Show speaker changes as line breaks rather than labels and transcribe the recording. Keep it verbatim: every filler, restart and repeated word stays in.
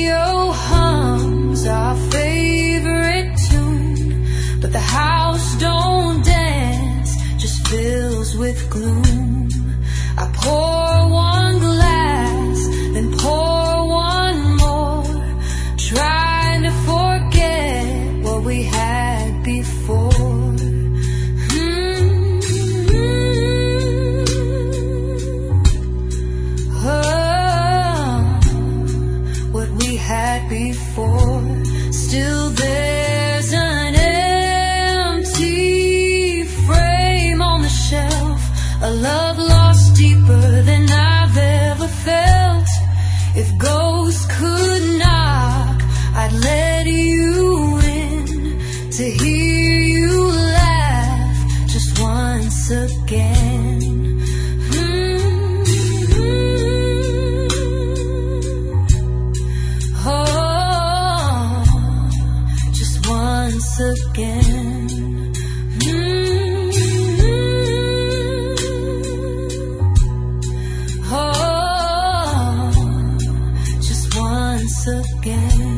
radio hums our favorite tune, but the house don't dance, just fills with gloom. I pour one glass, then pour one more, trying to forget what we had before. Had before. Still there's an empty frame on the shelf, a love lost deeper than I've ever felt. If ghosts could knock, I'd let you in to hear you laugh just once again. Again. Mm-hmm. Oh, just once again.